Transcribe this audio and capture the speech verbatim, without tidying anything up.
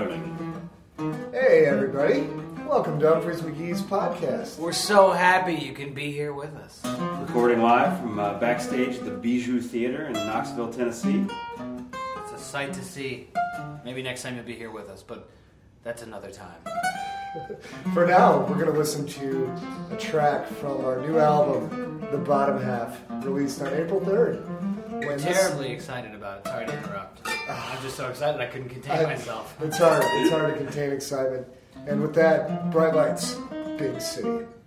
Rowling. Hey, everybody. Welcome to Humphreys McGee's podcast. We're so happy you can be here with us. Recording live from uh, backstage at the Bijou Theater in Knoxville, Tennessee. It's a sight to see. Maybe next time you'll be here with us, but that's another time. For now, we're going to listen to a track from our new album, The Bottom Half, released on April third. We're terribly this... excited about it. Sorry to interrupt. I'm just so excited I couldn't contain I, myself. It's hard. It's hard to contain excitement. And with that, Bright Lights, Big City.